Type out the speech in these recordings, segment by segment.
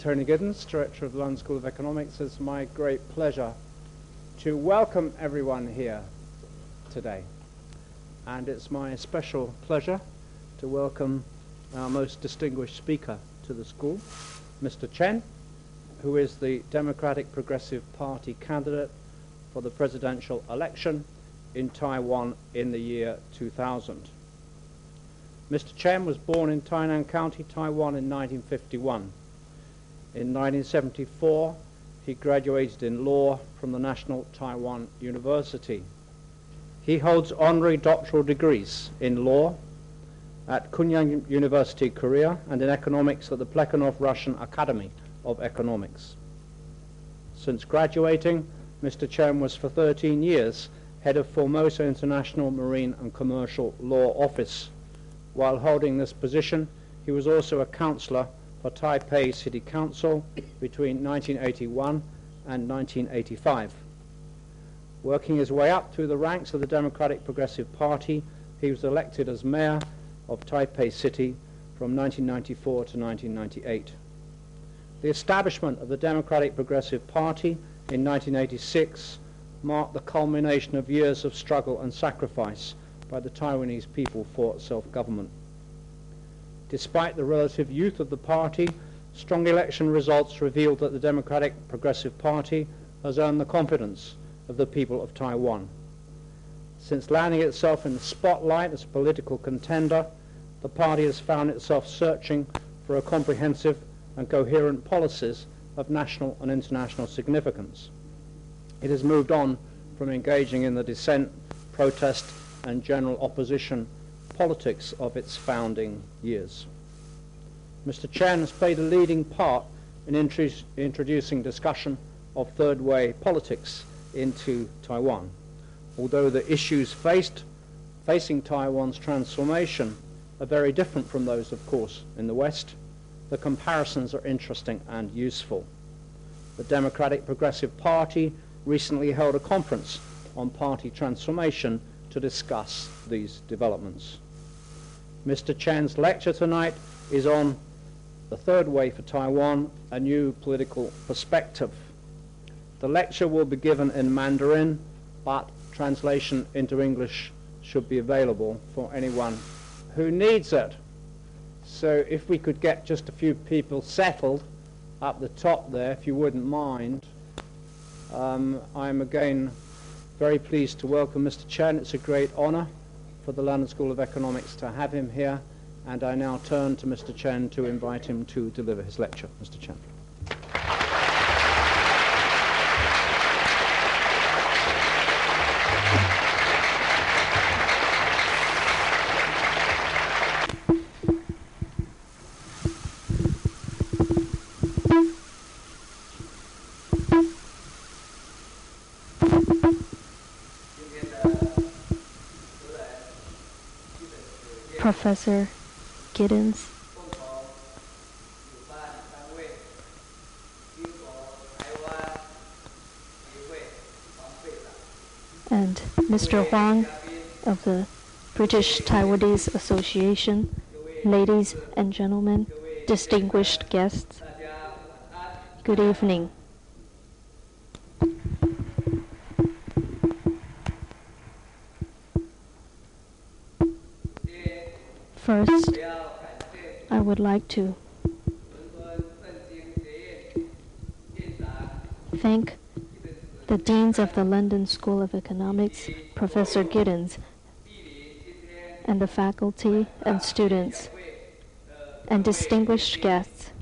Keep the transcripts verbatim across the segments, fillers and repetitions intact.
Tony Giddens, Director of the London School of Economics. It's my great pleasure to welcome everyone here today. And it's my special pleasure to welcome our most distinguished speaker to the school, Mister Chen, who is the Democratic Progressive Party candidate for the presidential election in Taiwan in the year two thousand. Mister Chen was born in Tainan County, Taiwan in nineteen fifty-one. In nineteen seventy-four, he graduated in law from the National Taiwan University. He holds honorary doctoral degrees in law at Kunyang University, Korea, and in economics at the Plekhanov Russian Academy of Economics. Since graduating, Mister Chen was for thirteen years head of Formosa International Marine and Commercial Law Office. While holding this position, he was also a councillor for Taipei City Council between nineteen eighty-one and nineteen eighty-five. Working his way up through the ranks of the Democratic Progressive Party, he was elected as mayor of Taipei City from nineteen ninety-four to nineteen ninety-eight. The establishment of the Democratic Progressive Party in nineteen eighty-six marked the culmination of years of struggle and sacrifice by the Taiwanese people for self-government. Despite the relative youth of the party, strong election results revealed that the Democratic Progressive Party has earned the confidence of the people of Taiwan. Since landing itself in the spotlight as a political contender, the party has found itself searching for a comprehensive and coherent policies of national and international significance. It has moved on from engaging in the dissent, protest, and general opposition politics of its founding years. Mister Chen has played a leading part in intru- introducing discussion of third way politics into Taiwan. Although the issues faced, facing Taiwan's transformation are very different from those, of course, in the West, the comparisons are interesting and useful. The Democratic Progressive Party recently held a conference on party transformation to discuss these developments. Mister Chen's lecture tonight is on the third way for Taiwan, a new political perspective. The lecture will be given in Mandarin, but translation into English should be available for anyone who needs it. So if we could get just a few people settled up the top there, if you wouldn't mind. Um, I'm again very pleased to welcome Mister Chen. It's a great honor for the London School of Economics to have him here, and I now turn to Mister Chen to invite him to deliver his lecture. Mister Chen. Professor Giddens, and Mister Huang of the British Taiwanese Association, ladies and gentlemen, distinguished guests, good evening. First, I would like to thank the Deans of the London School of Economics, Professor Giddens, and the faculty and students, and distinguished guests.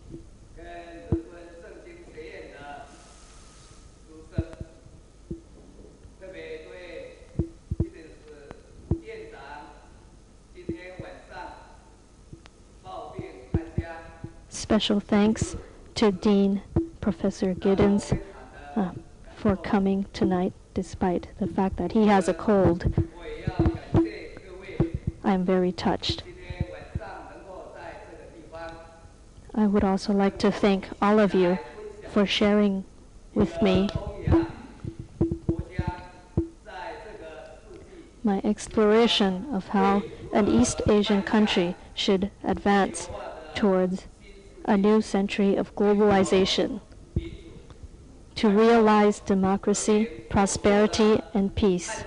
Special thanks to Dean Professor Giddens uh, for coming tonight despite the fact that he has a cold. I am very touched. I would also like to thank all of you for sharing with me my exploration of how an East Asian country should advance towards a new century of globalization, to realize democracy, prosperity, and peace.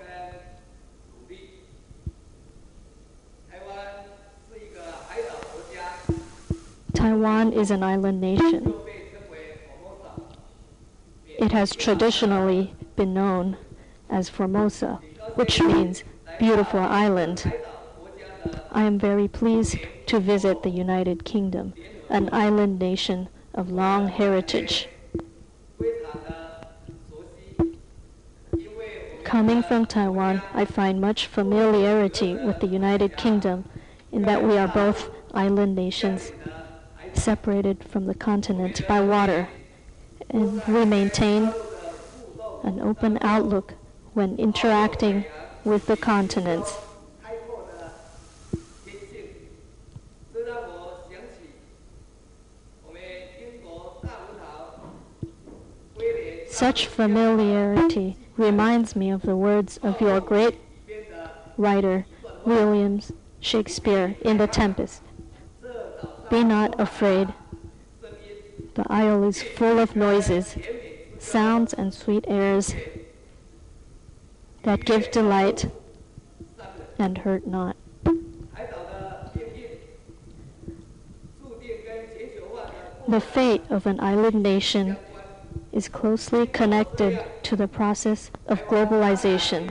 Taiwan is an island nation. It has traditionally been known as Formosa, which means beautiful island. I am very pleased to visit the United Kingdom, an island nation of long heritage. Coming from Taiwan, I find much familiarity with the United Kingdom in that we are both island nations separated from the continent by water, and we maintain an open outlook when interacting with the continents. Such familiarity reminds me of the words of your great writer, William Shakespeare, in The Tempest. Be not afraid. The isle is full of noises, sounds, and sweet airs that give delight and hurt not. The fate of an island nation is closely connected to the process of globalization.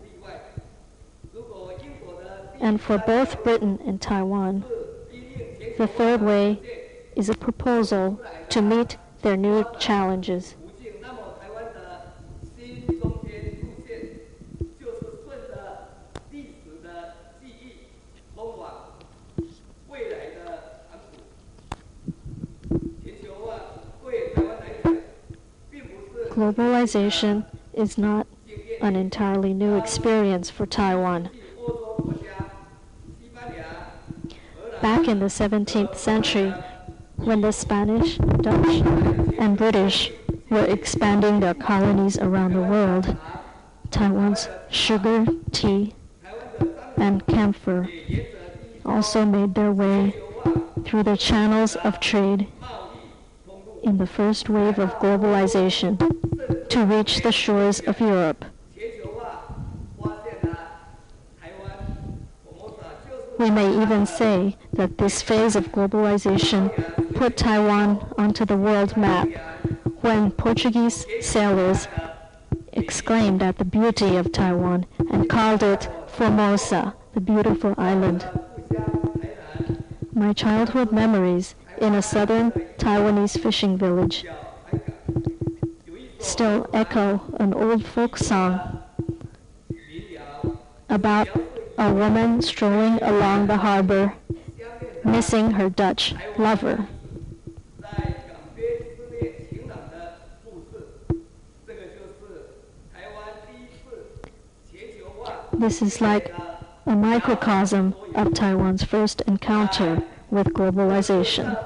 And for both Britain and Taiwan, the third way is a proposal to meet their new challenges. Globalization is not an entirely new experience for Taiwan. Back in the seventeenth century, when the Spanish, Dutch, and British were expanding their colonies around the world, Taiwan's sugar, tea, and camphor also made their way through the channels of trade in the first wave of globalization to reach the shores of Europe. We may even say that this phase of globalization put Taiwan onto the world map when Portuguese sailors exclaimed at the beauty of Taiwan and called it Formosa, the beautiful island. My childhood memories in a southern Taiwanese fishing village still echo an old folk song about a woman strolling along the harbor, missing her Dutch lover. This is like a microcosm of Taiwan's first encounter with globalization.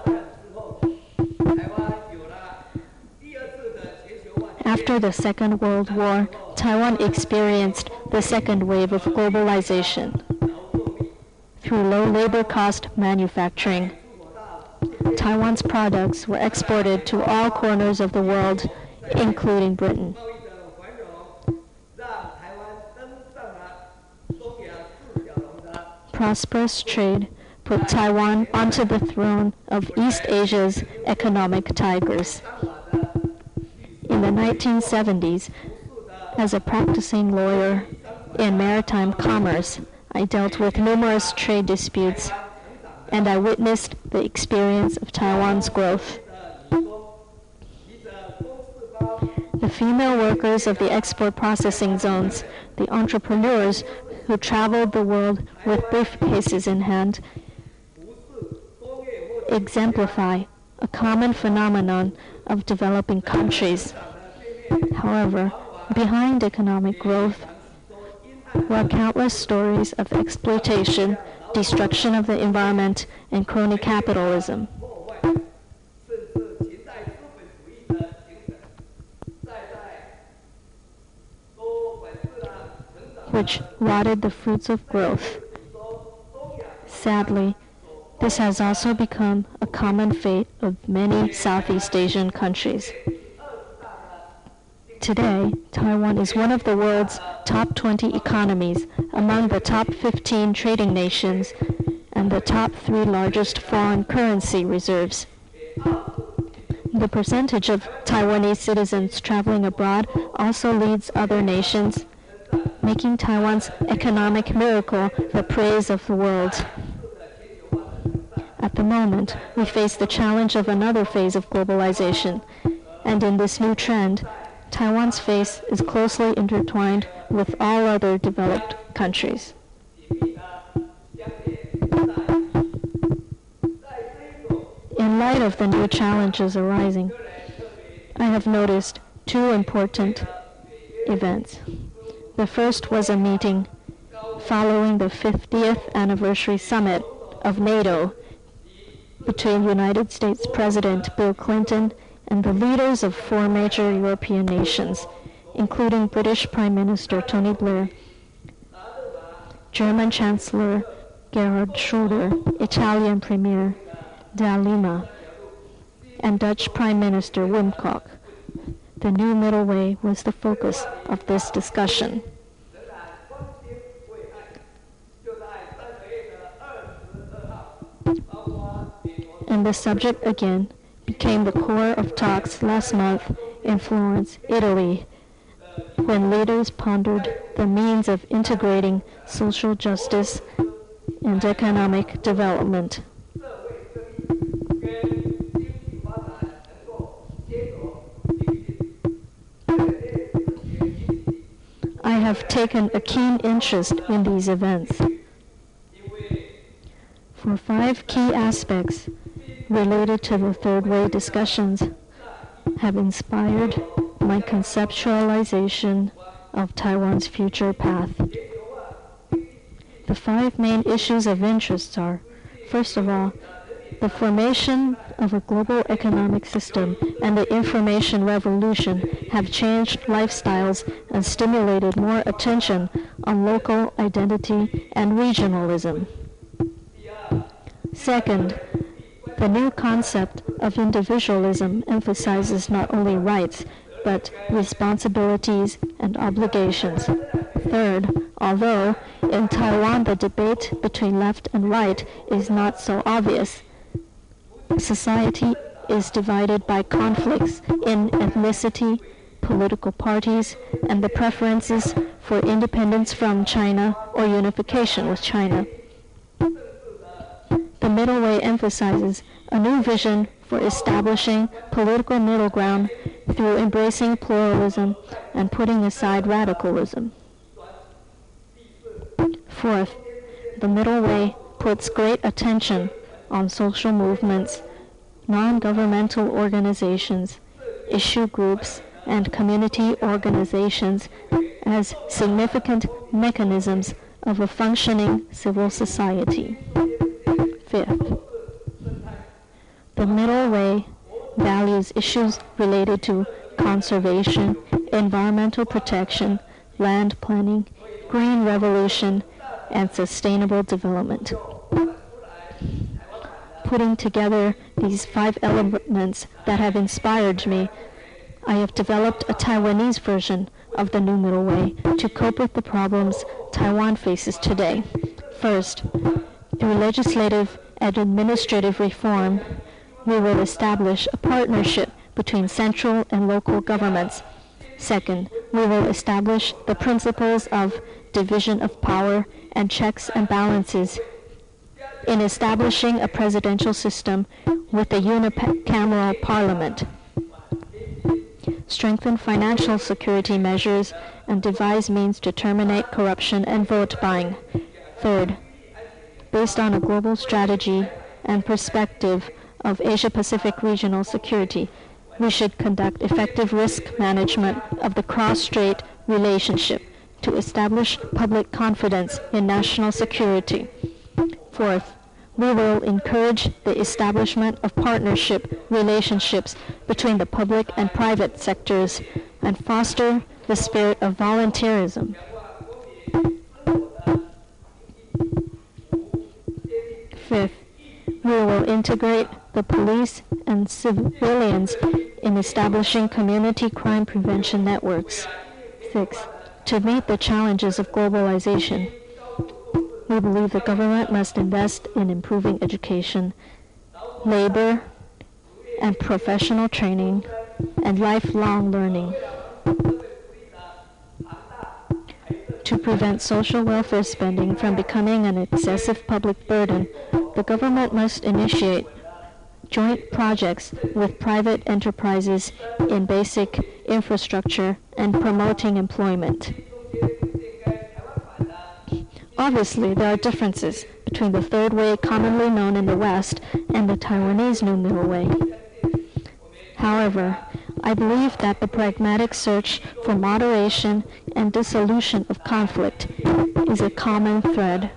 After the Second World War, Taiwan experienced the second wave of globalization. Through low labor cost manufacturing, Taiwan's products were exported to all corners of the world, including Britain. Prosperous trade put Taiwan onto the throne of East Asia's economic tigers. In the nineteen seventies, as a practicing lawyer in maritime commerce, I dealt with numerous trade disputes, and I witnessed the experience of Taiwan's growth. The female workers of the export processing zones, the entrepreneurs who traveled the world with briefcases in hand, exemplify a common phenomenon of developing countries. However, behind economic growth were countless stories of exploitation, destruction of the environment, and crony capitalism. Which rotted the fruits of growth. Sadly, This has also become a common fate of many Southeast Asian countries. Today, Taiwan is one of the world's top twenty economies, among the top fifteen trading nations, and the top three largest foreign currency reserves. The percentage of Taiwanese citizens traveling abroad also leads other nations, making Taiwan's economic miracle the praise of the world. At the moment, we face the challenge of another phase of globalization, and in this new trend, Taiwan's fate is closely intertwined with all other developed countries. In light of the new challenges arising, I have noticed two important events. The first was a meeting following the fiftieth anniversary summit of NATO between United States President Bill Clinton and the leaders of four major European nations, including British Prime Minister Tony Blair, German Chancellor Gerhard Schröder, Italian Premier D'Alema, and Dutch Prime Minister Wim Kok. The new middle way was the focus of this discussion. And the subject again became the core of talks last month in Florence, Italy, when leaders pondered the means of integrating social justice and economic development. I have taken a keen interest in these events. For five key aspects related to the third way discussions have inspired my conceptualization of Taiwan's future path. The five main issues of interest are, first of all, the formation of a global economic system and the information revolution have changed lifestyles and stimulated more attention on local identity and regionalism. Second, the new concept of individualism emphasizes not only rights, but responsibilities and obligations. Third, although in Taiwan the debate between left and right is not so obvious, society is divided by conflicts in ethnicity, political parties, and the preferences for independence from China or unification with China. The middle way emphasizes a new vision for establishing political middle ground through embracing pluralism and putting aside radicalism. Fourth, the middle way puts great attention on social movements, non-governmental organizations, issue groups, and community organizations as significant mechanisms of a functioning civil society. Fifth, the middle way values issues related to conservation, environmental protection, land planning, green revolution, and sustainable development. Putting together these five elements that have inspired me, I have developed a Taiwanese version of the new middle way to cope with the problems Taiwan faces today. First, through legislative and administrative reform, we will establish a partnership between central and local governments. Second, we will establish the principles of division of power and checks and balances in establishing a presidential system with a unicameral parliament. Strengthen financial security measures and devise means to terminate corruption and vote buying. Third, based on a global strategy and perspective of Asia-Pacific regional security, we should conduct effective risk management of the cross-strait relationship to establish public confidence in national security. Fourth, we will encourage the establishment of partnership relationships between the public and private sectors and foster the spirit of volunteerism. Fifth, integrate the police and civilians in establishing community crime prevention networks. Six, to meet the challenges of globalization, we believe the government must invest in improving education, labor, and professional training, and lifelong learning. To prevent social welfare spending from becoming an excessive public burden, the government must initiate joint projects with private enterprises in basic infrastructure and promoting employment. Obviously, there are differences between the third way commonly known in the West and the Taiwanese New Middle Way. However, I believe that the pragmatic search for moderation and dissolution of conflict is a common thread.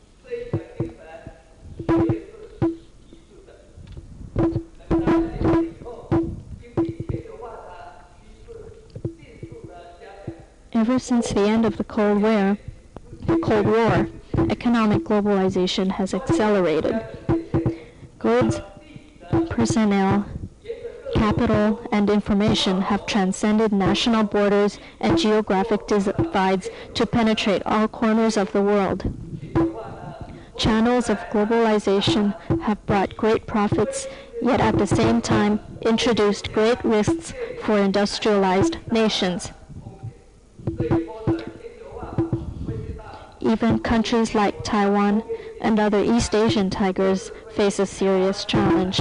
Ever since the end of the Cold War, the Cold War, economic globalization has accelerated. Goods, personnel, capital, and information have transcended national borders and geographic divides to penetrate all corners of the world. Channels of globalization have brought great profits, yet at the same time introduced great risks for industrialized nations. Even countries like Taiwan and other East Asian tigers face a serious challenge.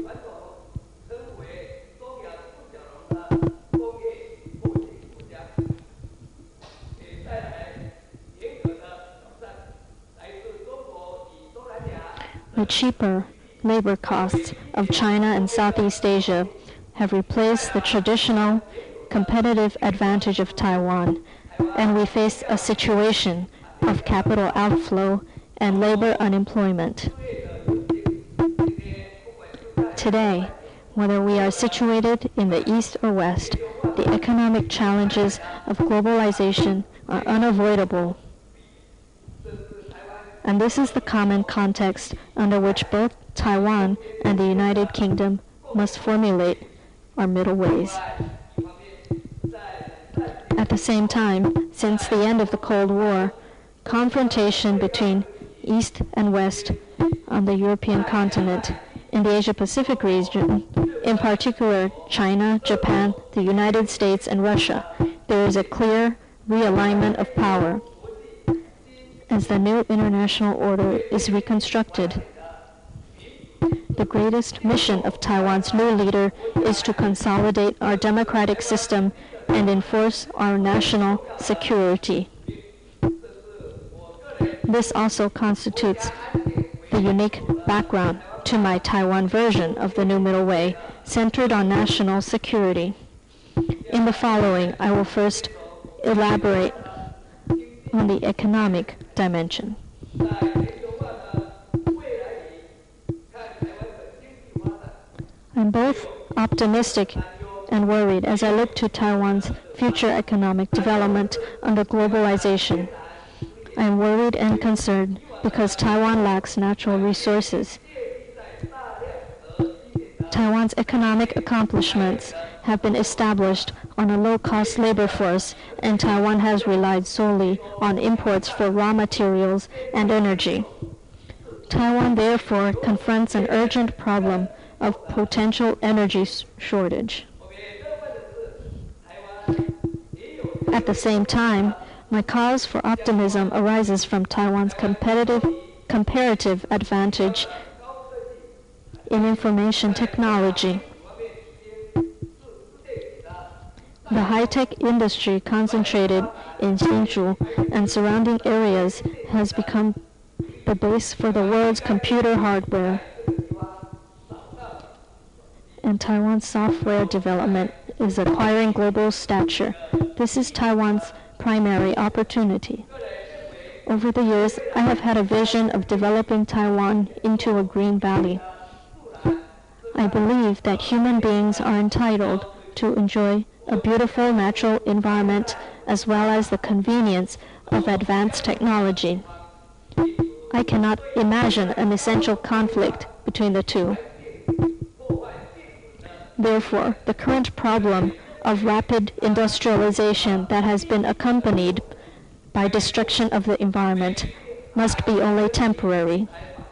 The cheaper labor costs of China and Southeast Asia have replaced the traditional competitive advantage of Taiwan, and we face a situation of capital outflow and labor unemployment. Today, whether we are situated in the East or West, the economic challenges of globalization are unavoidable. And this is the common context under which both Taiwan and the United Kingdom must formulate our middle ways. At the same time, since the end of the Cold War, confrontation between East and West on the European continent, in the Asia-Pacific region, in particular China, Japan, the United States, and Russia, there is a clear realignment of power as the new international order is reconstructed. The greatest mission of Taiwan's new leader is to consolidate our democratic system and enforce our national security. This also constitutes the unique background to my Taiwan version of the New Middle Way, centered on national security. In the following, I will first elaborate on the economic dimension. I'm both optimistic and worried as I look to Taiwan's future economic development under globalization. I am worried and concerned because Taiwan lacks natural resources. Taiwan's economic accomplishments have been established on a low-cost labor force, and Taiwan has relied solely on imports for raw materials and energy. Taiwan therefore confronts an urgent problem of potential energy shortage. At the same time, my cause for optimism arises from Taiwan's competitive, comparative advantage in information technology. The high-tech industry concentrated in Hsinchu and surrounding areas has become the base for the world's computer hardware, and Taiwan's software development is acquiring global stature. This is Taiwan's primary opportunity. Over the years, I have had a vision of developing Taiwan into a green valley. I believe that human beings are entitled to enjoy a beautiful natural environment as well as the convenience of advanced technology. I cannot imagine an essential conflict between the two. Therefore, the current problem of rapid industrialization that has been accompanied by destruction of the environment must be only temporary.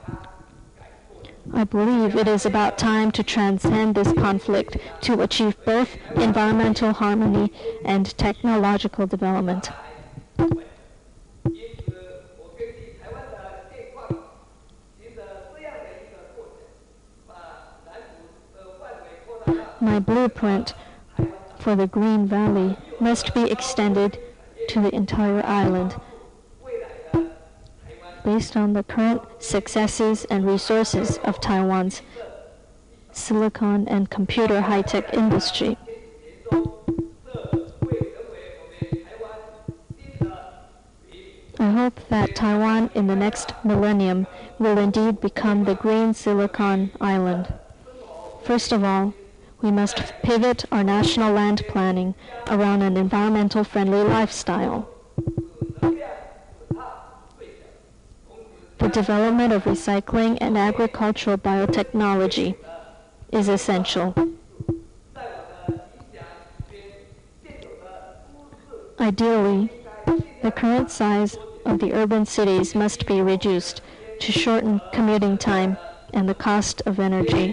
I believe it is about time to transcend this conflict to achieve both environmental harmony and technological development. My blueprint for the Green Valley must be extended to the entire island. Based on the current successes and resources of Taiwan's silicon and computer high-tech industry, I hope that Taiwan in the next millennium will indeed become the green silicon island. First of all, we must pivot our national land planning around an environmental friendly lifestyle. The development of recycling and agricultural biotechnology is essential. Ideally, the current size of the urban cities must be reduced to shorten commuting time and the cost of energy.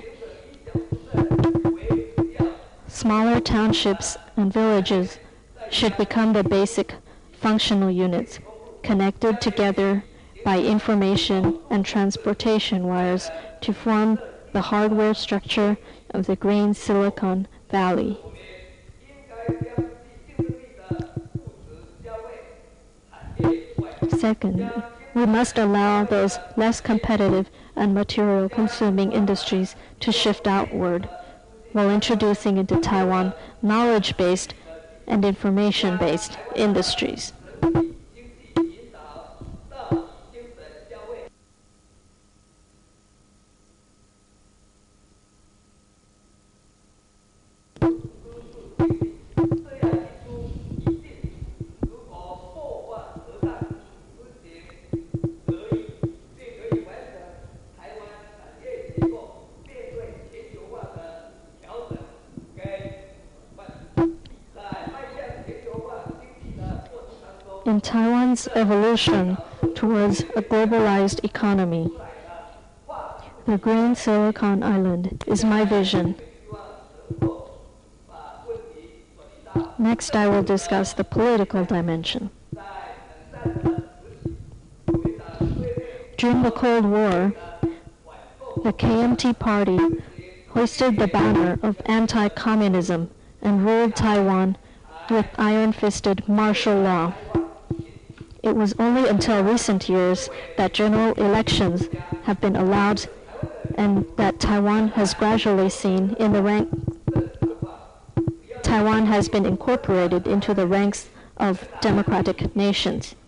Smaller townships and villages should become the basic functional units, connected together by information and transportation wires to form the hardware structure of the Green Silicon Valley. Second, we must allow those less competitive and material-consuming industries to shift outward, while introducing into Taiwan knowledge-based and information-based industries. In Taiwan's evolution towards a globalized economy, the Green Silicon Island is my vision. Next, I will discuss the political dimension. During the Cold War, the K M T Party hoisted the banner of anti-communism and ruled Taiwan with iron-fisted martial law. It was only until recent years that general elections have been allowed and that Taiwan has gradually seen in the rank Taiwan has been incorporated into the ranks of democratic nations.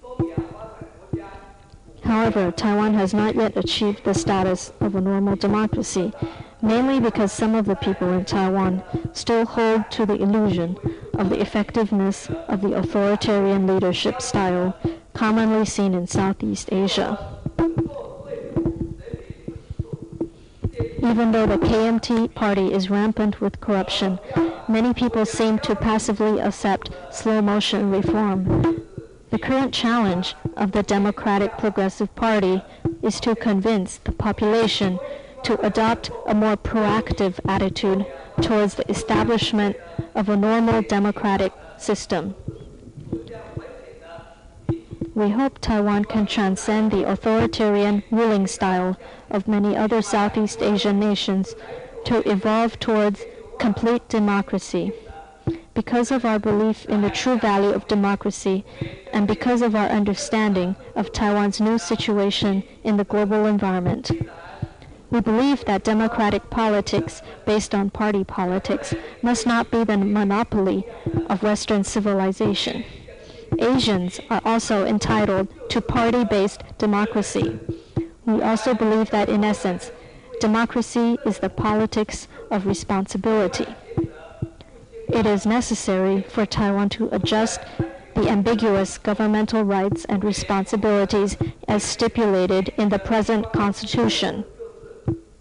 However, Taiwan has not yet achieved the status of a normal democracy, mainly because some of the people in Taiwan still hold to the illusion of the effectiveness of the authoritarian leadership style commonly seen in Southeast Asia. Even though the K M T Party is rampant with corruption, many people seem to passively accept slow-motion reform. The current challenge of the Democratic Progressive Party is to convince the population to adopt a more proactive attitude towards the establishment of a normal democratic system. We hope Taiwan can transcend the authoritarian ruling style of many other Southeast Asian nations to evolve towards complete democracy. Because of our belief in the true value of democracy and because of our understanding of Taiwan's new situation in the global environment, we believe that democratic politics based on party politics must not be the monopoly of Western civilization. Asians are also entitled to party-based democracy. We also believe that, in essence, democracy is the politics of responsibility. It is necessary for Taiwan to adjust the ambiguous governmental rights and responsibilities as stipulated in the present Constitution.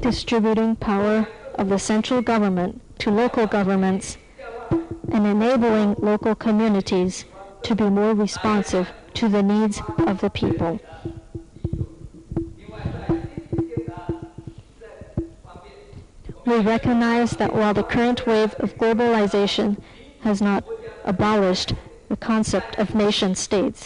distributing power of the central government to local governments, and enabling local communities to be more responsive to the needs of the people. We recognize that while the current wave of globalization has not abolished the concept of nation-states,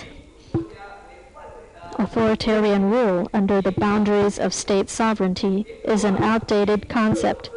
authoritarian rule under the boundaries of state sovereignty is an outdated concept.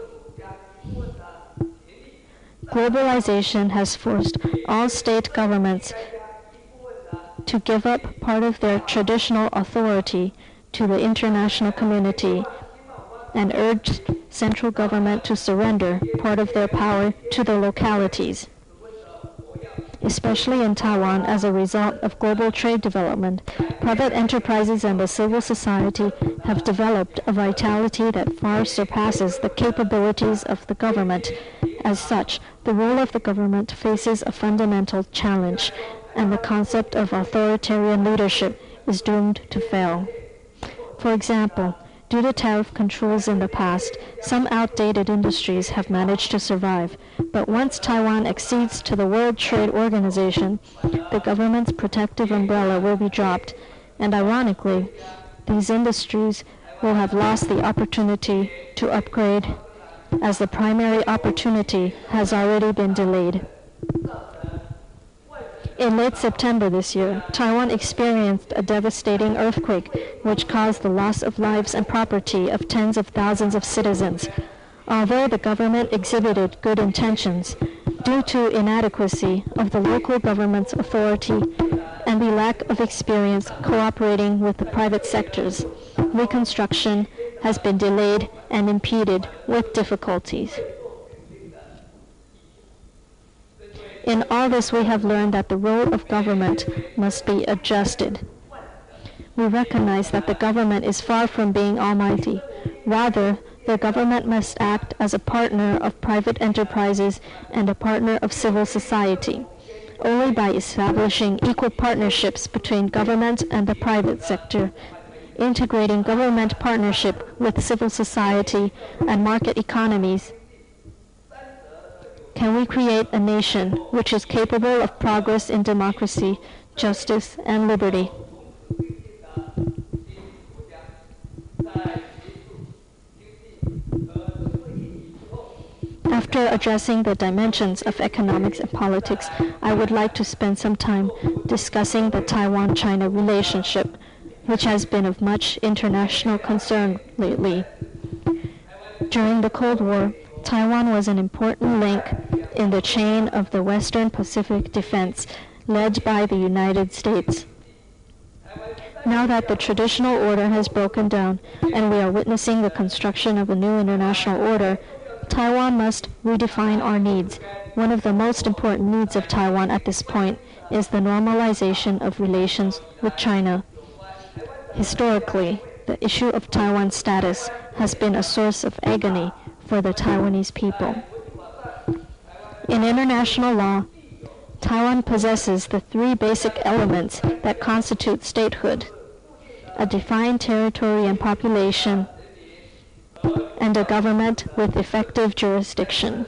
Globalization has forced all state governments to give up part of their traditional authority to the international community and urged central government to surrender part of their power to the localities. Especially in Taiwan, as a result of global trade development, private enterprises and the civil society have developed a vitality that far surpasses the capabilities of the government. As such, the role of the government faces a fundamental challenge, and the concept of authoritarian leadership is doomed to fail. For example, due to tariff controls in the past, some outdated industries have managed to survive. But once Taiwan accedes to the World Trade Organization, the government's protective umbrella will be dropped. And ironically, these industries will have lost the opportunity to upgrade, as the primary opportunity has already been delayed. In late September this year, Taiwan experienced a devastating earthquake which caused the loss of lives and property of tens of thousands of citizens. Although the government exhibited good intentions, due to inadequacy of the local government's authority and the lack of experience cooperating with the private sectors, reconstruction has been delayed and impeded with difficulties. In all this, we have learned that the role of government must be adjusted. We recognize that the government is far from being almighty. Rather, the government must act as a partner of private enterprises and a partner of civil society. Only by establishing equal partnerships between government and the private sector, integrating government partnership with civil society and market economies, can we create a nation which is capable of progress in democracy, justice, and liberty. After addressing the dimensions of economics and politics, I would like to spend some time discussing the Taiwan-China relationship, which has been of much international concern lately. During the Cold War, Taiwan was an important link in the chain of the Western Pacific defense led by the United States. Now that the traditional order has broken down and we are witnessing the construction of a new international order, Taiwan must redefine our needs. One of the most important needs of Taiwan at this point is the normalization of relations with China. Historically, the issue of Taiwan's status has been a source of agony for the Taiwanese people. In international law, Taiwan possesses the three basic elements that constitute statehood: a defined territory and population, and a government with effective jurisdiction.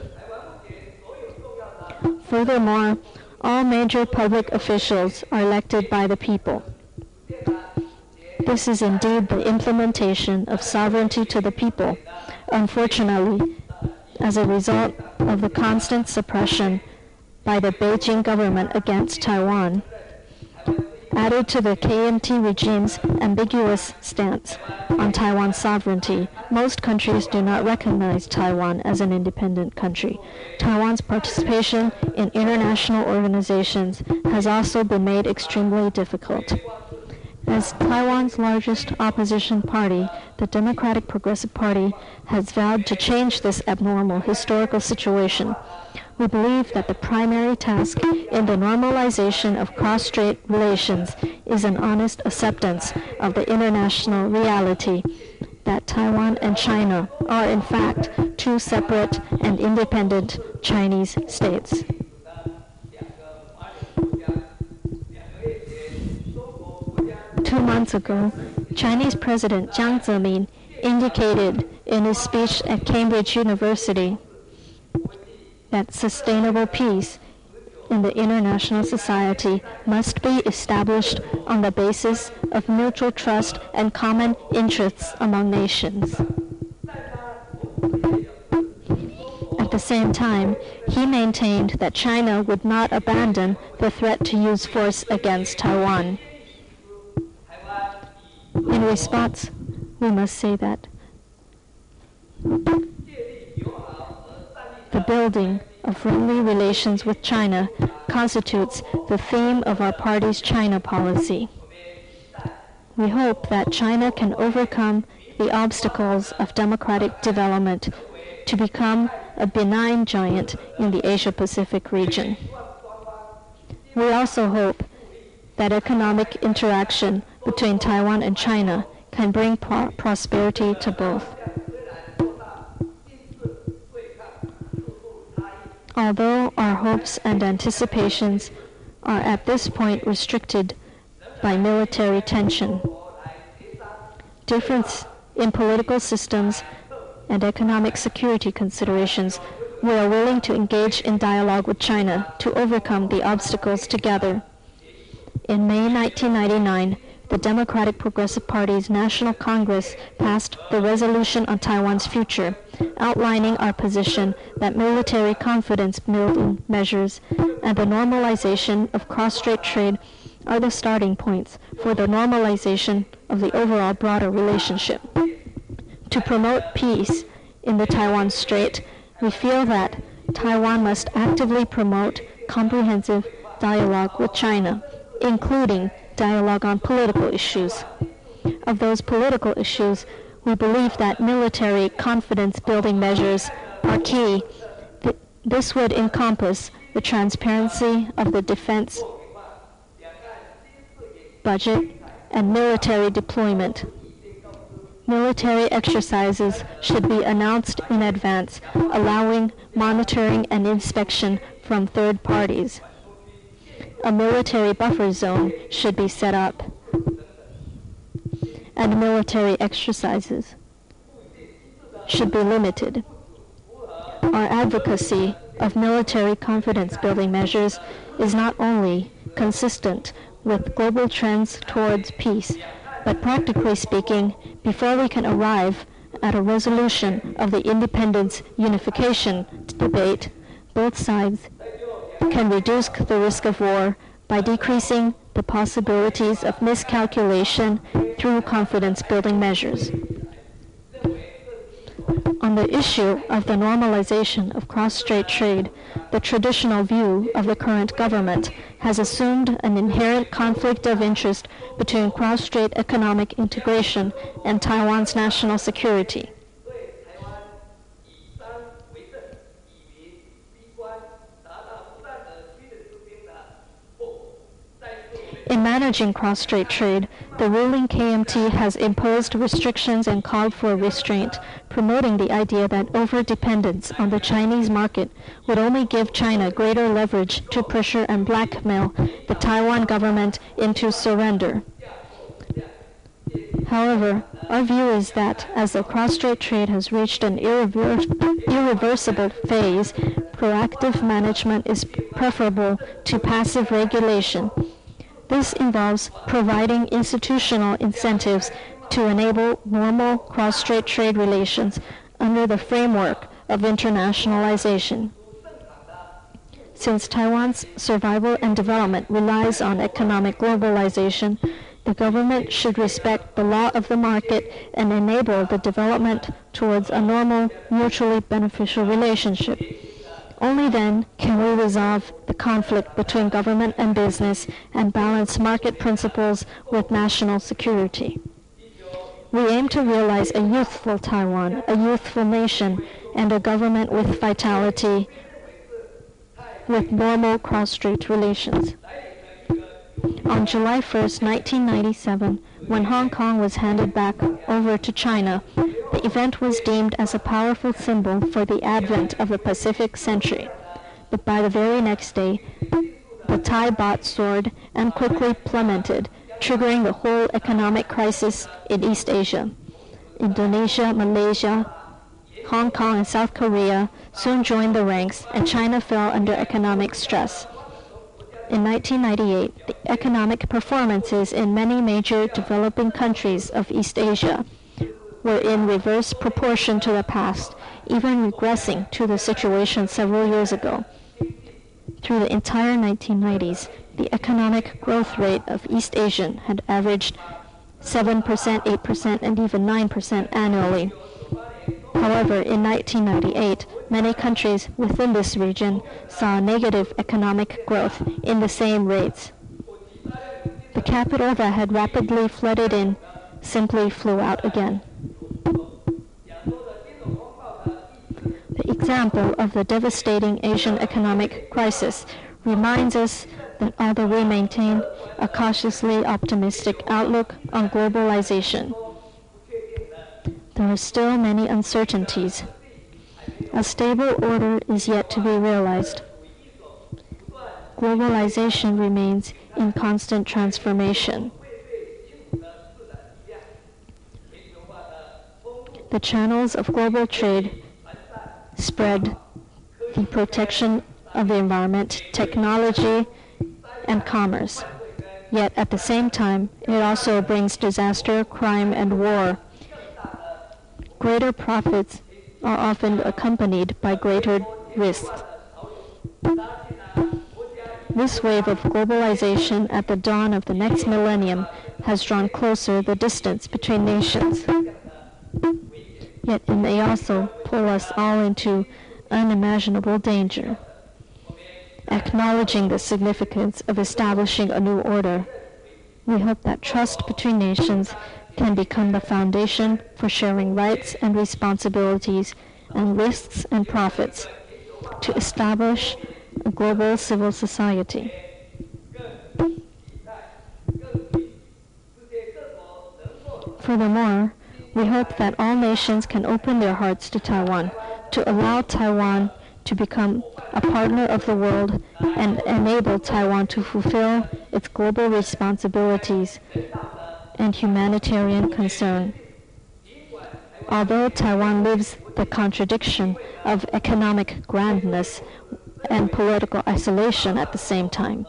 Furthermore, all major public officials are elected by the people. This is indeed the implementation of sovereignty to the people. Unfortunately, as a result of the constant suppression by the Beijing government against Taiwan, added to the K M T regime's ambiguous stance on Taiwan's sovereignty, most countries do not recognize Taiwan as an independent country. Taiwan's participation in international organizations has also been made extremely difficult. As Taiwan's largest opposition party, the Democratic Progressive Party has vowed to change this abnormal historical situation. We believe that the primary task in the normalization of cross-strait relations is an honest acceptance of the international reality that Taiwan and China are in fact two separate and independent Chinese states. Two months ago, Chinese President Jiang Zemin indicated in his speech at Cambridge University that sustainable peace in the international society must be established on the basis of mutual trust and common interests among nations. At the same time, he maintained that China would not abandon the threat to use force against Taiwan. In response, we must say that the building of friendly relations with China constitutes the theme of our party's China policy. We hope that China can overcome the obstacles of democratic development to become a benign giant in the Asia-Pacific region. We also hope that economic interaction between Taiwan and China can bring pro- prosperity to both. Although our hopes and anticipations are at this point restricted by military tension, difference in political systems and economic security considerations, we are willing to engage in dialogue with China to overcome the obstacles together. In May nineteen ninety-nine, the Democratic Progressive Party's National Congress passed the Resolution on Taiwan's Future, outlining our position that military confidence-building measures and the normalization of cross-strait trade are the starting points for the normalization of the overall broader relationship. To promote peace in the Taiwan Strait, we feel that Taiwan must actively promote comprehensive dialogue with China, including dialogue on political issues. Of those political issues, we believe that military confidence-building measures are key. This would encompass the transparency of the defense budget and military deployment. Military exercises should be announced in advance, allowing monitoring and inspection from third parties. A military buffer zone should be set up, and military exercises should be limited. Our advocacy of military confidence-building measures is not only consistent with global trends towards peace, but practically speaking, before we can arrive at a resolution of the independence unification debate, both sides can reduce the risk of war by decreasing the possibilities of miscalculation through confidence-building measures. On the issue of the normalization of cross-strait trade, the traditional view of the current government has assumed an inherent conflict of interest between cross-strait economic integration and Taiwan's national security. In managing cross-strait trade, the ruling K M T has imposed restrictions and called for restraint, promoting the idea that over-dependence on the Chinese market would only give China greater leverage to pressure and blackmail the Taiwan government into surrender. However, our view is that as the cross-strait trade has reached an irrever- irreversible phase, proactive management is preferable to passive regulation. This involves providing institutional incentives to enable normal cross-strait trade relations under the framework of internationalization. Since Taiwan's survival and development relies on economic globalization, the government should respect the law of the market and enable the development towards a normal, mutually beneficial relationship. Only then can we resolve the conflict between government and business and balance market principles with national security. We aim to realize a youthful Taiwan, a youthful nation, and a government with vitality, with normal cross-strait relations. On July first, nineteen ninety-seven, when Hong Kong was handed back over to China, the event was deemed as a powerful symbol for the advent of the Pacific century. But by the very next day, the Thai baht soared and quickly plummeted, triggering the whole economic crisis in East Asia. Indonesia, Malaysia, Hong Kong and South Korea soon joined the ranks, and China fell under economic stress. In nineteen ninety-eight, the economic performances in many major developing countries of East Asia were in reverse proportion to the past, even regressing to the situation several years ago. Through the entire nineteen nineties, the economic growth rate of East Asian had averaged seven percent, eight percent, and even nine percent annually. However, in nineteen ninety-eight, many countries within this region saw negative economic growth in the same rates. The capital that had rapidly flooded in simply flew out again. The example of the devastating Asian economic crisis reminds us that although we maintain a cautiously optimistic outlook on globalization, there are still many uncertainties. A stable order is yet to be realized. Globalization remains in constant transformation. The channels of global trade spread the protection of the environment, technology, and commerce. Yet at the same time, it also brings disaster, crime, and war. Greater profits are often accompanied by greater risks. This wave of globalization at the dawn of the next millennium has drawn closer the distance between nations. Yet it may also pull us all into unimaginable danger. Acknowledging the significance of establishing a new order, we hope that trust between nations can become the foundation for sharing rights and responsibilities and risks and profits to establish a global civil society. Furthermore, we hope that all nations can open their hearts to Taiwan, to allow Taiwan to become a partner of the world and enable Taiwan to fulfill its global responsibilities and humanitarian concern. Although Taiwan lives the contradiction of economic grandness and political isolation at the same time,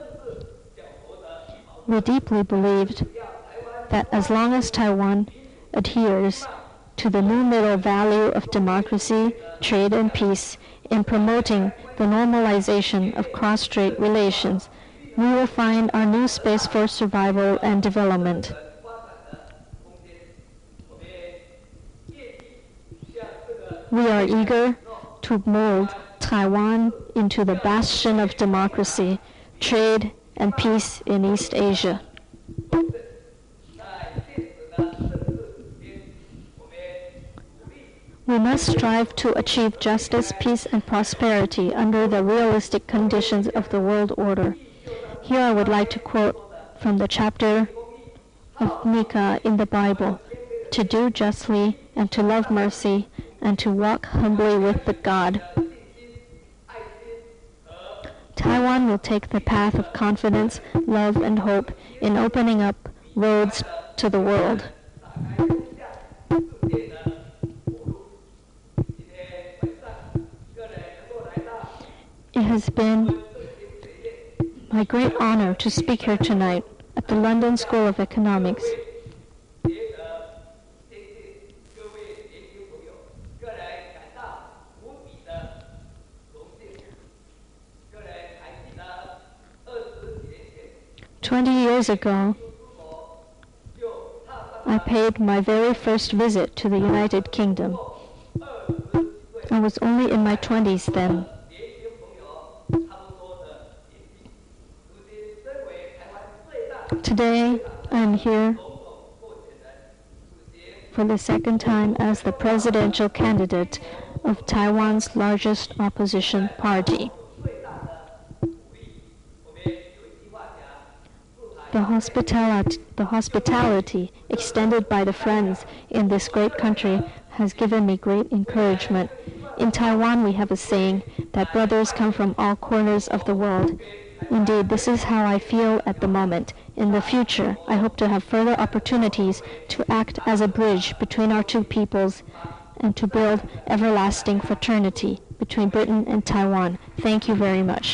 we deeply believed that as long as Taiwan adheres to the new middle value of democracy, trade, and peace in promoting the normalization of cross-strait relations, we will find our new space for survival and development. We are eager to mold Taiwan into the bastion of democracy, trade, and peace in East Asia. We must strive to achieve justice, peace, and prosperity under the realistic conditions of the world order. Here I would like to quote from the chapter of Micah in the Bible: to do justly and to love mercy and to walk humbly with the God. Taiwan will take the path of confidence, love, and hope in opening up roads to the world. It has been my great honor to speak here tonight at the London School of Economics. Twenty years ago, I paid my very first visit to the United Kingdom. I was only in my twenties then. Today, I am here for the second time as the presidential candidate of Taiwan's largest opposition party. The hospitality, the hospitality extended by the friends in this great country has given me great encouragement. In Taiwan, we have a saying that brothers come from all corners of the world. Indeed, this is how I feel at the moment. In the future, I hope to have further opportunities to act as a bridge between our two peoples and to build everlasting fraternity between Britain and Taiwan. Thank you very much.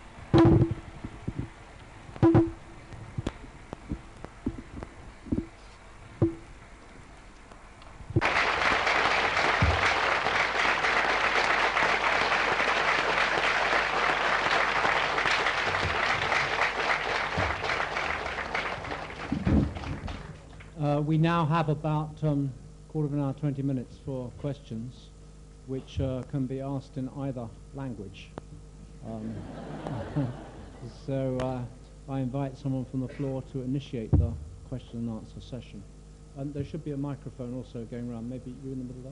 Uh, we now have about um, quarter of an hour, twenty minutes for questions, which uh, can be asked in either language. Um, so uh, I invite someone from the floor to initiate the question and answer session. Um, there should be a microphone also going around. Maybe you in the middle there?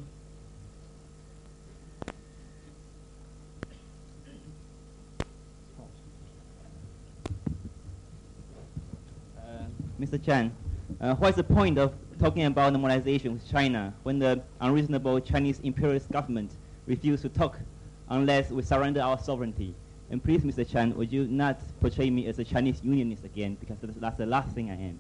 Uh, Mister Chan, uh, what is the point of talking about normalization with China when the unreasonable Chinese imperialist government refuse to talk unless we surrender our sovereignty? And please, Mister Chan, would you not portray me as a Chinese unionist again, because that's, that's the last thing I am.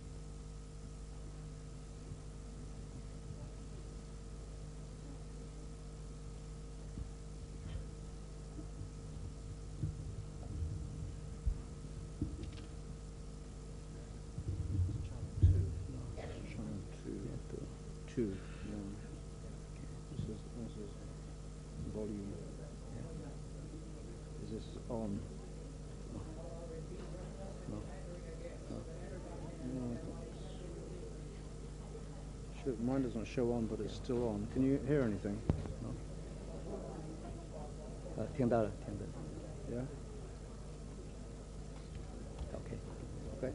Two. One. This is, this is volume. Is this on? No. No. No. No. Show, mine doesn't show on, but it's still on. Can you hear anything? No. Uh, 听到了，听到了。 Yeah. OK。 Okay.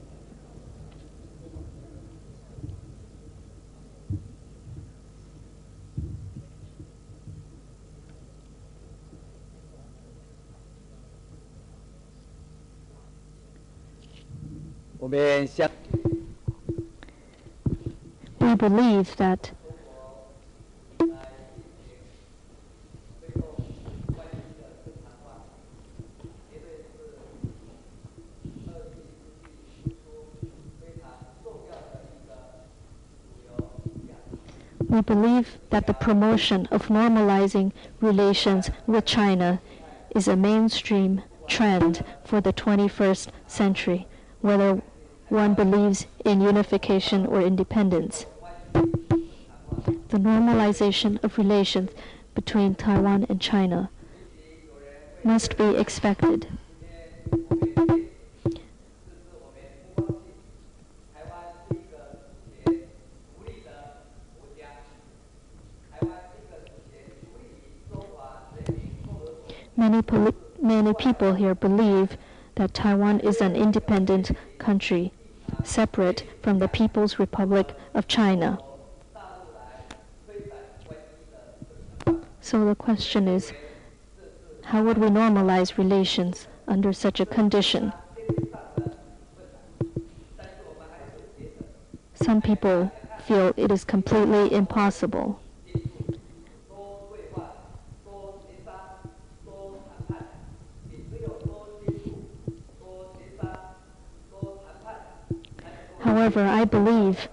我们相 We believe that We believe that the promotion of normalizing relations with China is a mainstream trend for the twenty-first century, whether one believes in unification or independence. The normalization of relations between Taiwan and China must be expected. Many, poli- many people here believe that Taiwan is an independent country, separate from the People's Republic of China. So the question is, how would we normalize relations under such a condition? Some people feel it is completely impossible. However, I believe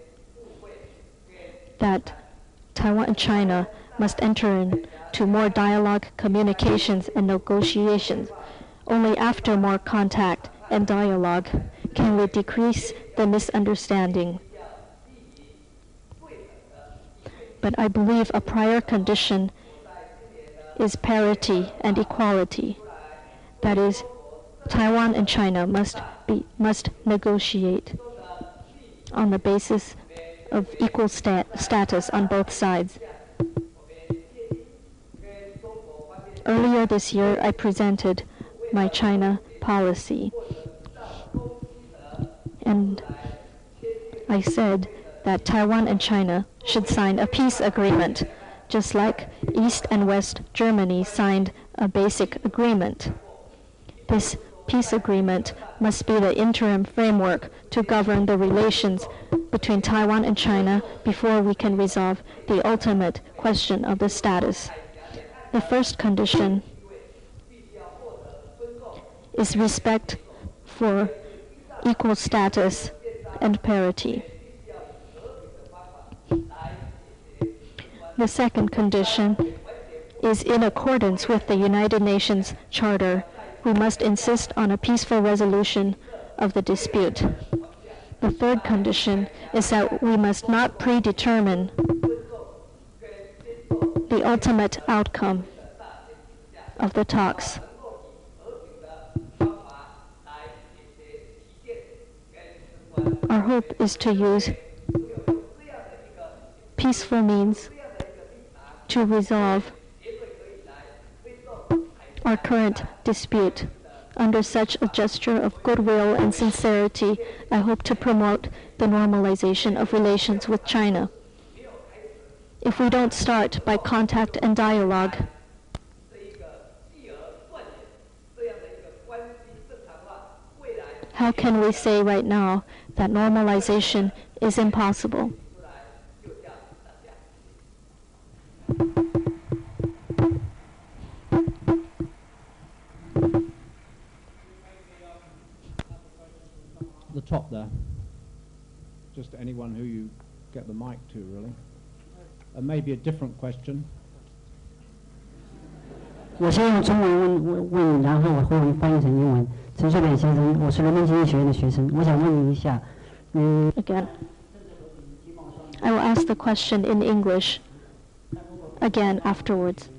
that Taiwan and China must enter into more dialogue, communications, and negotiations. Only after more contact and dialogue can we decrease the misunderstanding. But I believe a prior condition is parity and equality. That is, Taiwan and China must be must negotiate on the basis of equal sta- status on both sides. Earlier this year, I presented my China policy, and I said that Taiwan and China should sign a peace agreement, just like East and West Germany signed a basic agreement. This peace agreement must be the interim framework to govern the relations between Taiwan and China before we can resolve the ultimate question of the status. The first condition is respect for equal status and parity. The second condition is in accordance with the United Nations Charter. We must insist on a peaceful resolution of the dispute. The third condition is that we must not predetermine the ultimate outcome of the talks. Our hope is to use peaceful means to resolve our current dispute. Under such a gesture of goodwill and sincerity, I hope to promote the normalization of relations with China. If we don't start by contact and dialogue, how can we say right now that normalization is impossible? The top there. Just anyone who you get the mic to, really. And maybe a different question. 我先用中文问问问，然后我会翻译成英文。陈水扁先生，我是人民经济学院的学生，我想问您一下，嗯。 Again, I will ask the question in English again afterwards.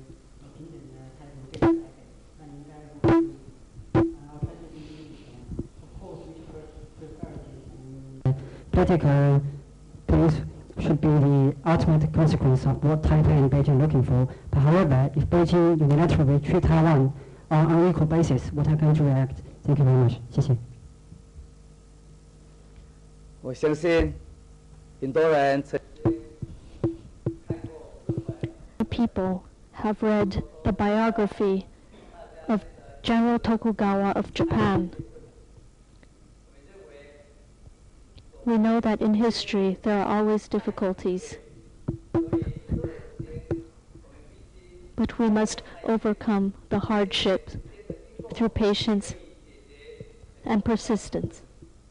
Political peace should be the ultimate consequence of what Taipei and Beijing are looking for. But however, if Beijing unilaterally treat Taiwan on an unequal basis, what are going to react? Thank you very much. 谢谢。 我相信很多人曾 People have read the biography of General Tokugawa of Japan. We know that in history there are always difficulties, but we must overcome the hardship through patience and persistence.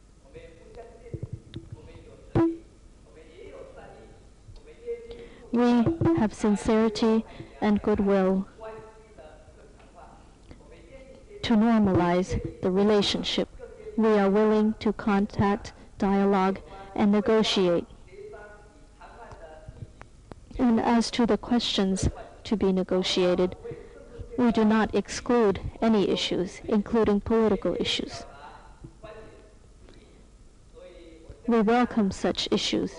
We have sincerity and goodwill to normalize the relationship. We are willing to contact, dialogue, and negotiate. And as to the questions to be negotiated, we do not exclude any issues, including political issues. We welcome such issues.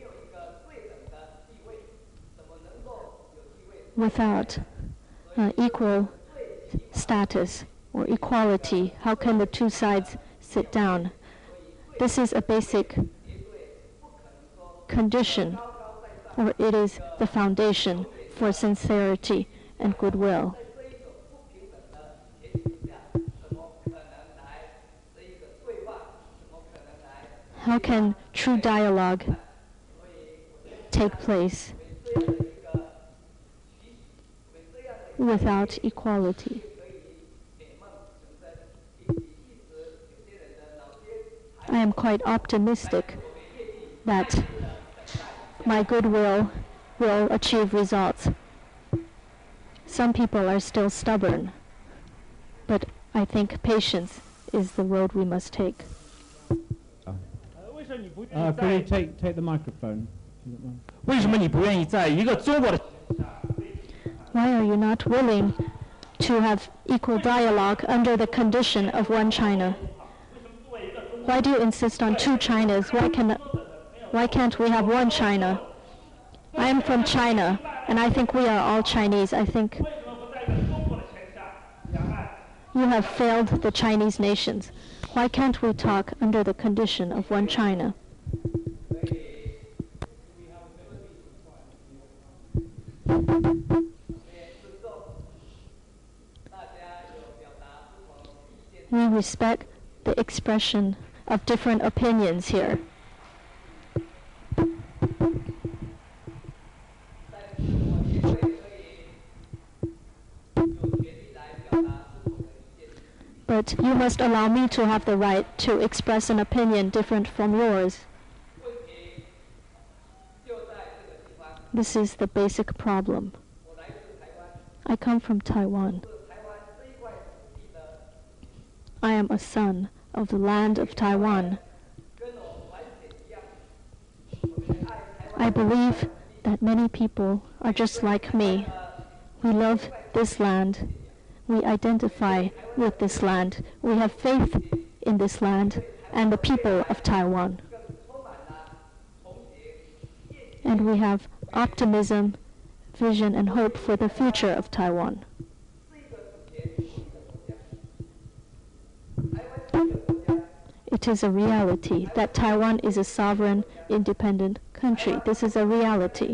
Without uh, equal status or equality, how can the two sides sit down? This is a basic condition, or it is the foundation for sincerity and goodwill. How can true dialogue take place without equality? I am quite optimistic that my goodwill will achieve results. Some people are still stubborn, but I think patience is the road we must take. Uh, could you take, take the microphone? 为什么你不愿意在一个中国的 Why are you not willing to have equal dialogue under the condition of one China? Why do you insist on two Chinas? Why, can, why can't we have one China? I am from China, and I think we are all Chinese. I think you have failed the Chinese nations. Why can't we talk under the condition of one China? We respect the expression of different opinions here. But you must allow me to have the right to express an opinion different from yours. This is the basic problem. I come from Taiwan. I am a son of the land of Taiwan. I believe that many people are just like me. We love this land. We identify with this land. We have faith in this land and the people of Taiwan. And we have optimism, vision, and hope for the future of Taiwan. It is a reality that Taiwan is a sovereign, independent country. This is a reality.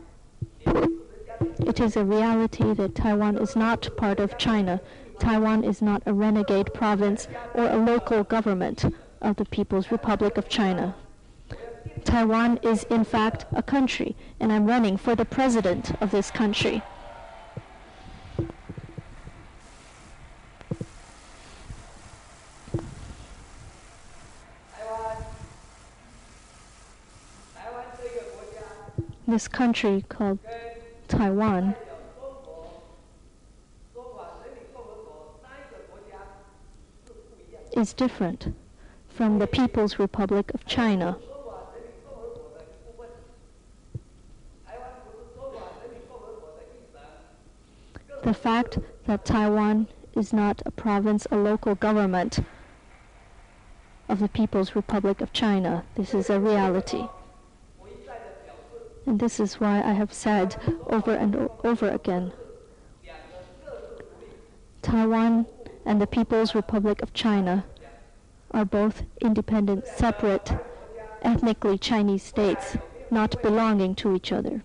It is a reality that Taiwan is not part of China. Taiwan is not a renegade province or a local government of the People's Republic of China. Taiwan is in fact a country, and I'm running for the president of this country. This country called Taiwan is different from the People's Republic of China. The fact that Taiwan is not a province, a local government of the People's Republic of China, this is a reality. And this is why I have said over and o- over again, Taiwan and the People's Republic of China are both independent, separate, ethnically Chinese states, not belonging to each other.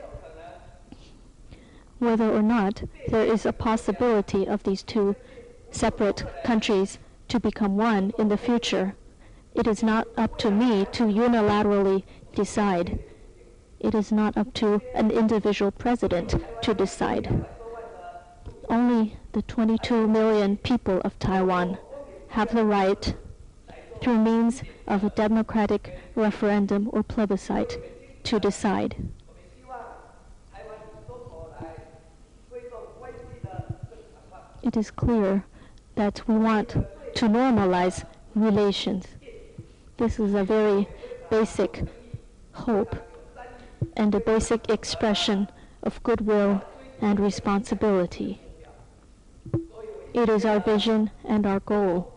Whether or not there is a possibility of these two separate countries to become one in the future, it is not up to me to unilaterally decide. It is not up to an individual president to decide. Only the twenty-two million people of Taiwan have the right, through means of a democratic referendum or plebiscite, to decide. It is clear that we want to normalize relations. This is a very basic hope and a basic expression of goodwill and responsibility. It is our vision and our goal.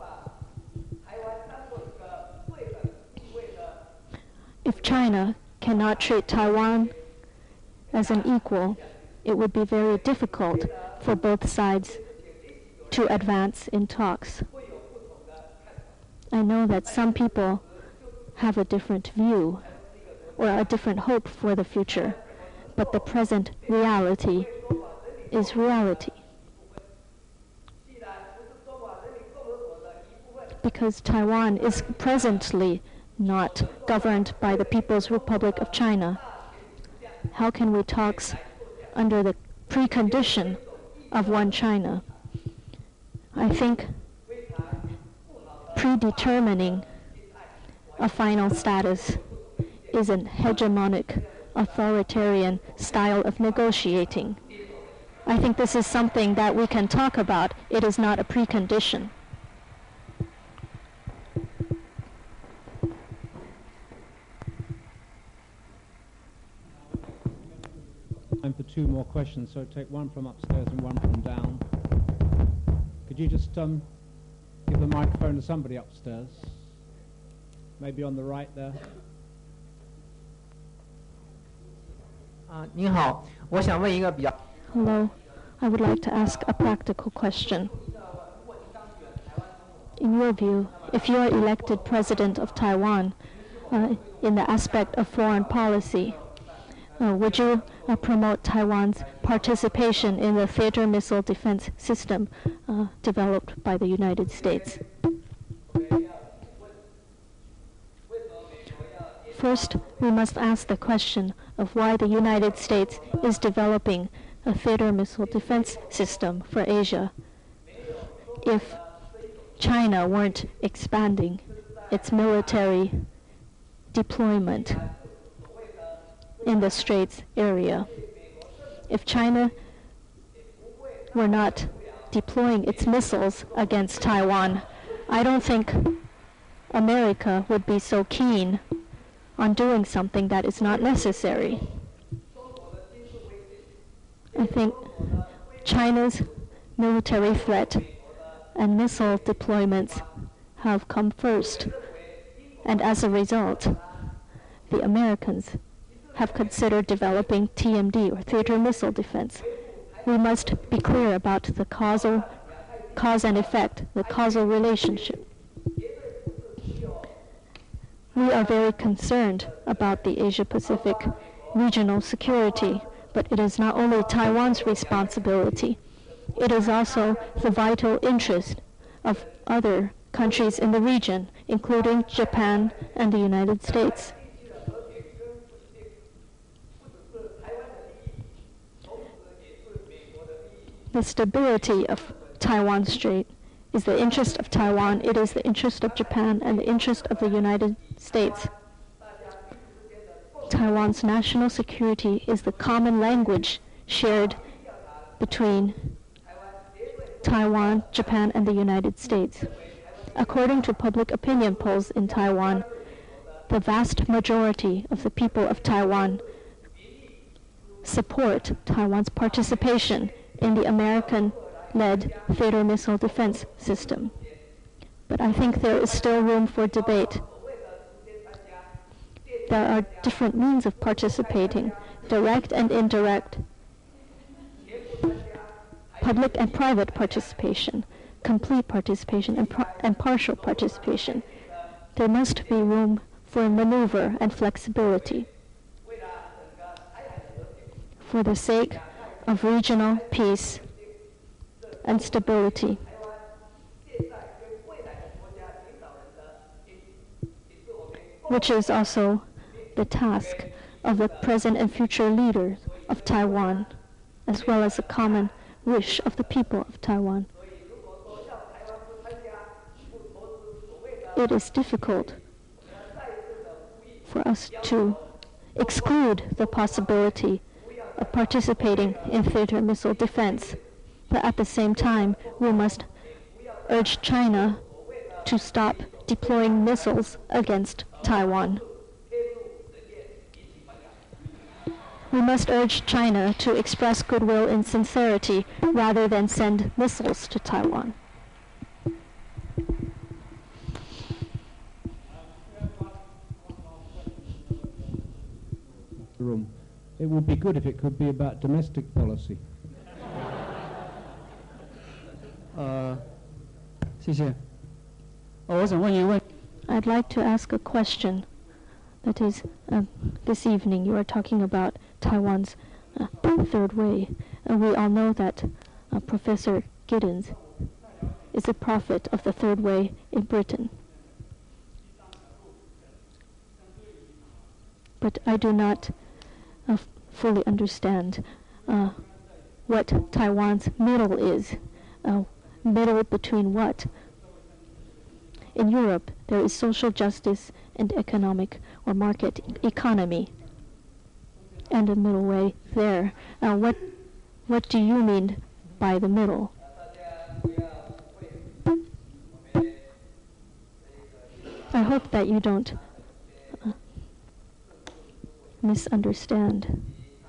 If China cannot treat Taiwan as an equal, it would be very difficult for both sides to advance in talks. I know that some people have a different view or a different hope for the future, but the present reality is reality. Because Taiwan is presently not governed by the People's Republic of China, how can we talk under the precondition of one China? I think predetermining a final status is an hegemonic, authoritarian style of negotiating. I think this is something that we can talk about. It is not a precondition. Time for two more questions, so take one from upstairs and one from down. Could you just um, give the microphone to somebody upstairs? Maybe on the right there. 啊，您好，我想问一个比较。 Hello, I would like to ask a practical question. In your view, if you are elected president of Taiwan, uh, in the aspect of foreign policy, uh, would you uh, promote Taiwan's participation in the theater missile defense system uh, developed by the United States? First, we must ask the question of why the United States is developing a theater missile defense system for Asia. If China weren't expanding its military deployment in the Straits area. If China were not deploying its missiles against Taiwan, I don't think America would be so keen on doing something that is not necessary. I think China's military threat and missile deployments have come first, and as a result, the Americans have considered developing T M D, or theater missile defense. We must be clear about the causal cause and effect, the causal relationship. We are very concerned about the Asia-Pacific regional security, but it is not only Taiwan's responsibility, it is also the vital interest of other countries in the region, including Japan and the United States. The stability of Taiwan Strait is the interest of Taiwan, it is the interest of Japan, and the interest of the United States. Taiwan's national security is the common language shared between Taiwan, Japan, and the United States. According to public opinion polls in Taiwan, the vast majority of the people of Taiwan support Taiwan's participation in the American-led theater missile defense system. But I think there is still room for debate. There are different means of participating, direct and indirect, public and private participation, complete participation, and, par and partial participation. There must be room for maneuver and flexibility. For the sake of regional peace and stability, which is also the task of the present and future leaders of Taiwan, as well as the common wish of the people of Taiwan. It is difficult for us to exclude the possibility of participating in theater missile defense, but at the same time, we must urge China to stop deploying missiles against Taiwan. We must urge China to express goodwill in sincerity rather than send missiles to Taiwan. Room. It would be good if it could be about domestic policy. 呃，谢谢。哦，我想问一问。 I'd like to ask a question. That is, uh, this evening you are talking about Taiwan's uh, third way. And we all know that uh, Professor Giddens is a prophet of the third way in Britain. But I do not uh, fully understand uh, what Taiwan's middle is. Uh, middle between what? In Europe, there is social justice and economic or market e economy, and a middle way there. Uh, what, what do you mean by the middle? I hope that you don't uh, misunderstand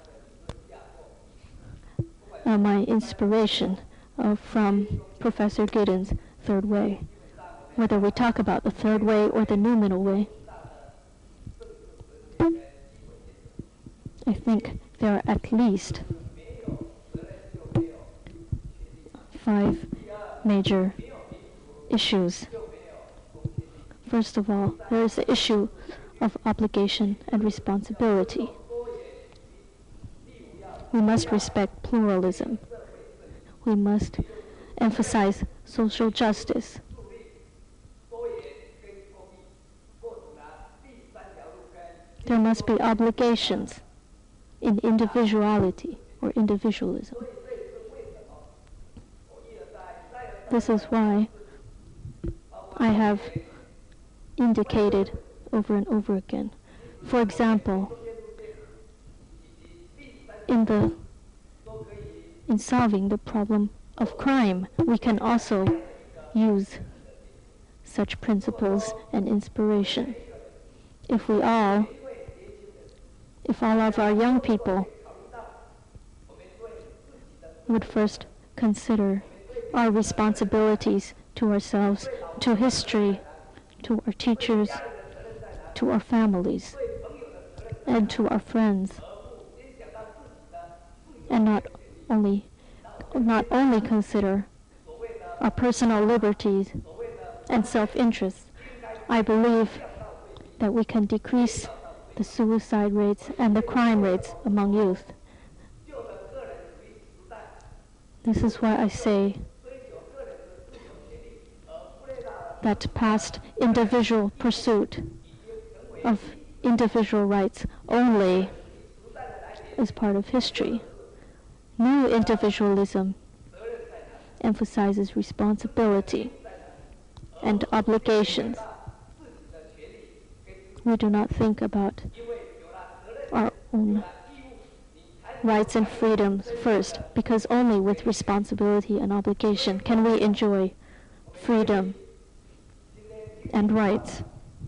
uh, my inspiration uh, from Professor Giddens' Third Way. Whether we talk about the third way or the new middle way, I think there are at least five major issues. First of all, there is the issue of obligation and responsibility. We must respect pluralism. We must emphasize social justice. There must be obligations in individuality or individualism. This is why I have indicated over and over again. For example, in the in solving the problem of crime, we can also use such principles and inspiration. If we all, if all of our young people would first consider our responsibilities to ourselves, to history, to our teachers, to our families, and to our friends, and not only not only consider our personal liberties and self-interest, I believe that we can decrease the suicide rates and the crime rates among youth. This is why I say that past individual pursuit of individual rights only is part of history. New individualism emphasizes responsibility and obligations. We do not think about our own rights and freedoms first, because only with responsibility and obligation can we enjoy freedom and rights.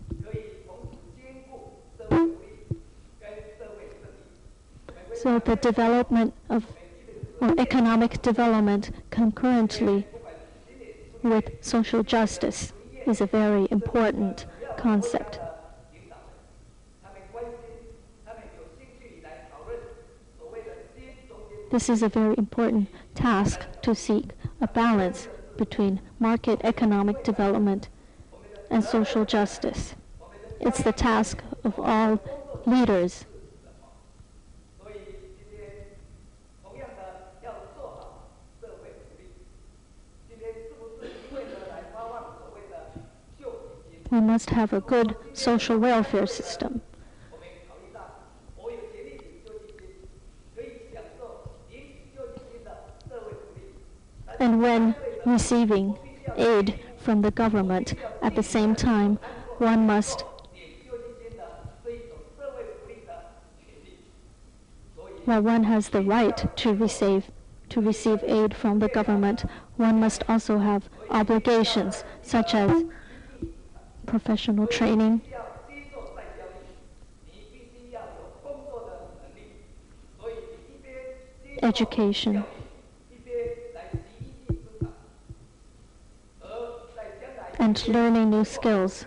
So the development of or economic development concurrently with social justice is a very important concept. This is a very important task to seek a balance between market economic development and social justice. It's the task of all leaders. We must have a good social welfare system. And when receiving aid from the government, at the same time, one must while one has the right to receive to receive aid from the government, one must also have obligations such as professional training, education, and learning new skills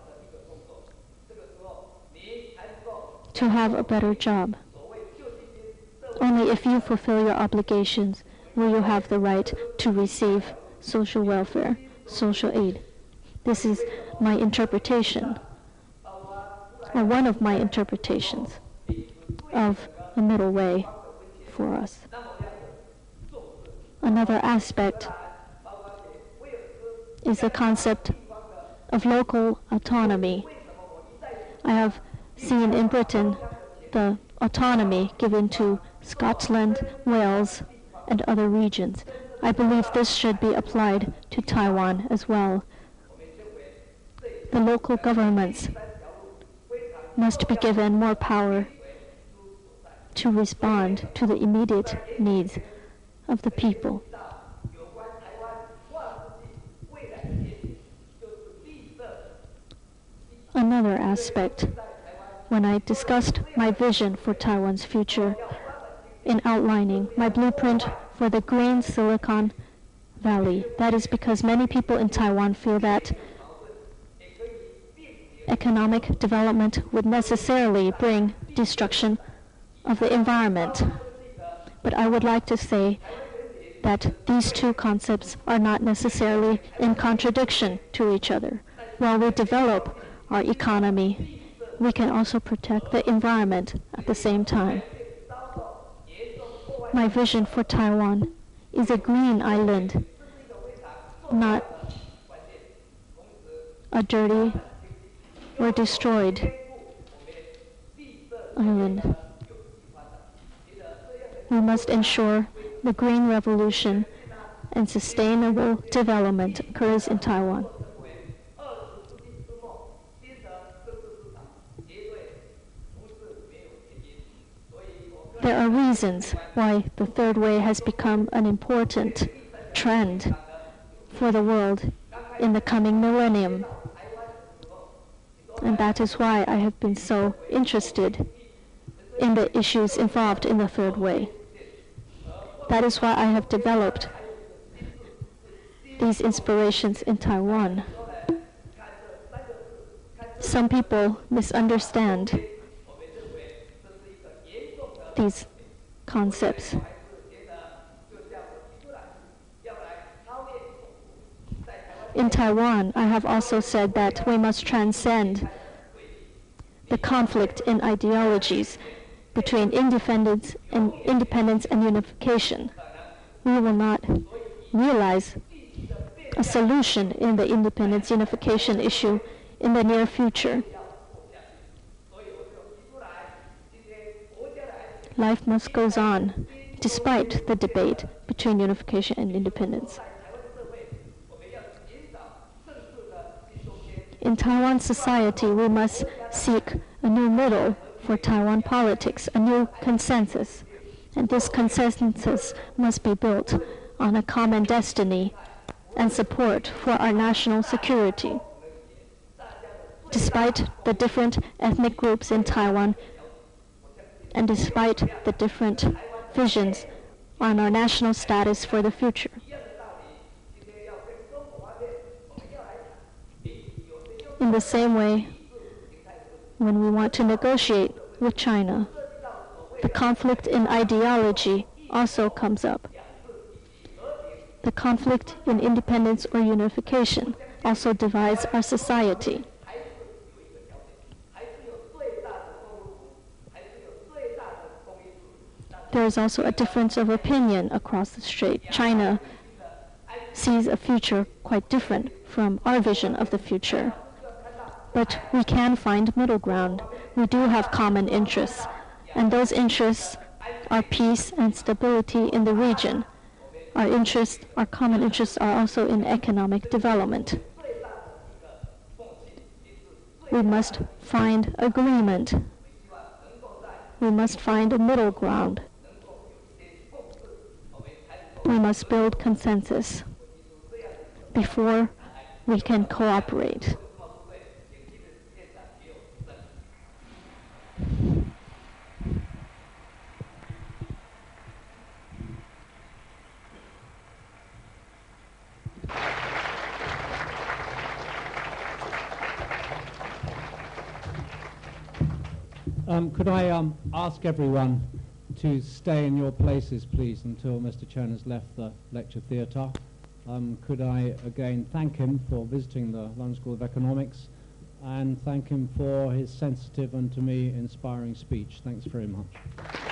to have a better job. Only if you fulfill your obligations will you have the right to receive social welfare, social aid. This is my interpretation, or one of my interpretations of a middle way for us. Another aspect is the concept of local autonomy. I have seen in Britain the autonomy given to Scotland, Wales, and other regions. I believe this should be applied to Taiwan as well. The local governments must be given more power to respond to the immediate needs of the people. Another aspect, when I discussed my vision for Taiwan's future in outlining my blueprint for the Green Silicon Valley, that is because many people in Taiwan feel that economic development would necessarily bring destruction of the environment. But I would like to say that these two concepts are not necessarily in contradiction to each other. While we develop our economy, we can also protect the environment at the same time. My vision for Taiwan is a green island, not a dirty or destroyed island. We must ensure the green revolution and sustainable development occurs in Taiwan. There are reasons why the third way has become an important trend for the world in the coming millennium. And that is why I have been so interested in the issues involved in the third way. That is why I have developed these inspirations in Taiwan. Some people misunderstand these concepts. In Taiwan, I have also said that we must transcend the conflict in ideologies between independence and independence and unification. We will not realize a solution in the independence unification issue in the near future. Life must go on despite the debate between unification and independence. In Taiwan society, we must seek a new middle for Taiwan politics, a new consensus. And this consensus must be built on a common destiny and support for our national security. Despite the different ethnic groups in Taiwan, and despite the different visions on our national status for the future. In the same way, when we want to negotiate with China, the conflict in ideology also comes up. The conflict in independence or unification also divides our society. There is also a difference of opinion across the strait. China sees a future quite different from our vision of the future. But we can find middle ground. We do have common interests, and those interests are peace and stability in the region. Our interests, our common interests are also in economic development. We must find agreement. We must find a middle ground. We must build consensus before we can cooperate. Um, could I um, ask everyone to stay in your places, please, until Mister Chen has left the lecture theatre. Um, could I again thank him for visiting the London School of Economics and thank him for his sensitive and, to me, inspiring speech. Thanks very much.